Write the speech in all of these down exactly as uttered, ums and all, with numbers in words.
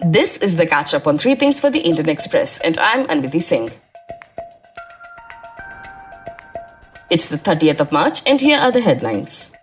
This is the catch-up on three things for the Indian Express, and I'm Anviti Singh. It's the thirtieth of March, and here are the headlines.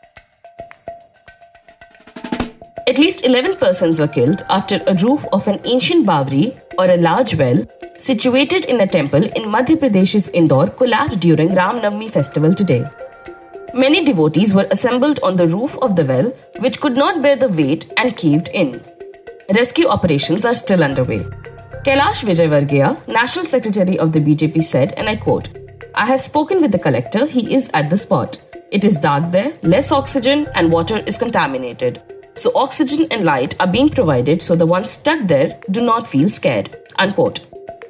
At least eleven persons were killed after a roof of an ancient Bawri, or a large well, situated in a temple in Madhya Pradesh's Indore collapsed during Ram Navami festival today. Many devotees were assembled on the roof of the well, which could not bear the weight and caved in. Rescue operations are still underway. Kailash Vijayvargiya, National Secretary of the B J P, said, and I quote, "I have spoken with the collector, he is at the spot. It is dark there, less oxygen and water is contaminated. So oxygen and light are being provided so the ones stuck there do not feel scared." Unquote.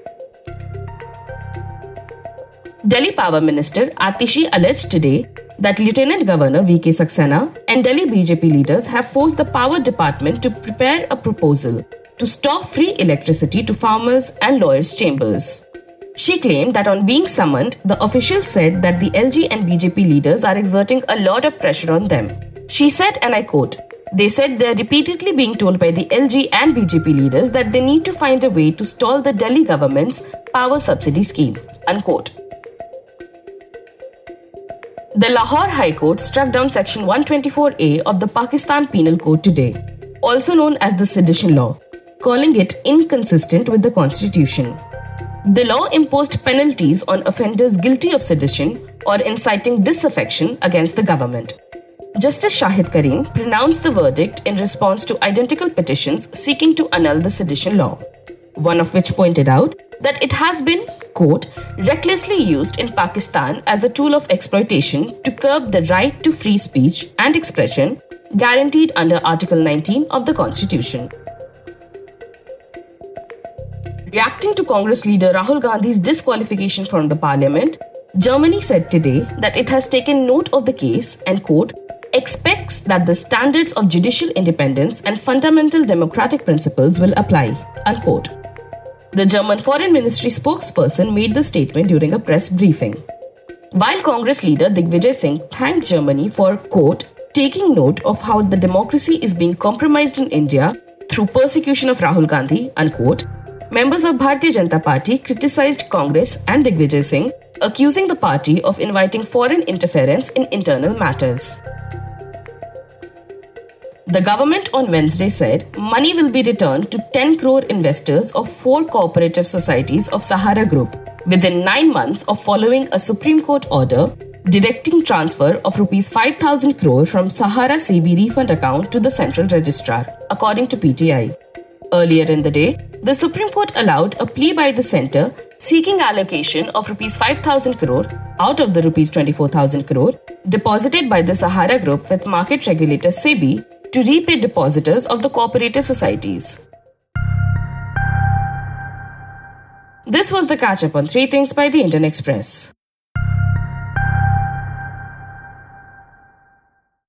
Delhi Power Minister Atishi alleged today that Lieutenant Governor V K Saxena and Delhi B J P leaders have forced the Power Department to prepare a proposal to stop free electricity to farmers and lawyers' chambers. She claimed that on being summoned, the officials said that the L G and B J P leaders are exerting a lot of pressure on them. She said, and I quote, "They said they are repeatedly being told by the L G and B J P leaders that they need to find a way to stall the Delhi government's power subsidy scheme." Unquote. The Lahore High Court struck down Section one twenty-four A of the Pakistan Penal Code today, also known as the Sedition Law, calling it inconsistent with the Constitution. The law imposed penalties on offenders guilty of sedition or inciting disaffection against the government. Justice Shahid Karim pronounced the verdict in response to identical petitions seeking to annul the sedition law, one of which pointed out that it has been, quote, recklessly used in Pakistan as a tool of exploitation to curb the right to free speech and expression guaranteed under Article nineteen of the Constitution. Reacting to Congress leader Rahul Gandhi's disqualification from the parliament, Germany said today that it has taken note of the case and, quote, expects that the standards of judicial independence and fundamental democratic principles will apply, unquote. The German Foreign Ministry spokesperson made the statement during a press briefing. While Congress leader Digvijay Singh thanked Germany for, quote, taking note of how the democracy is being compromised in India through persecution of Rahul Gandhi, unquote, members of Bharatiya Janata Party criticized Congress and Digvijay Singh, accusing the party of inviting foreign interference in internal matters. The government on Wednesday said money will be returned to ten crore investors of four cooperative societies of Sahara Group within nine months of following a Supreme Court order directing transfer of rupees five thousand crore from Sahara C B refund account to the Central Registrar, according to P T I. Earlier in the day, the Supreme Court allowed a plea by the centre seeking allocation of rupees five thousand crore out of the rupees twenty-four thousand crore deposited by the Sahara Group with market regulator SEBI to repay depositors of the cooperative societies. This was the catch-up on three things by the Indian Express.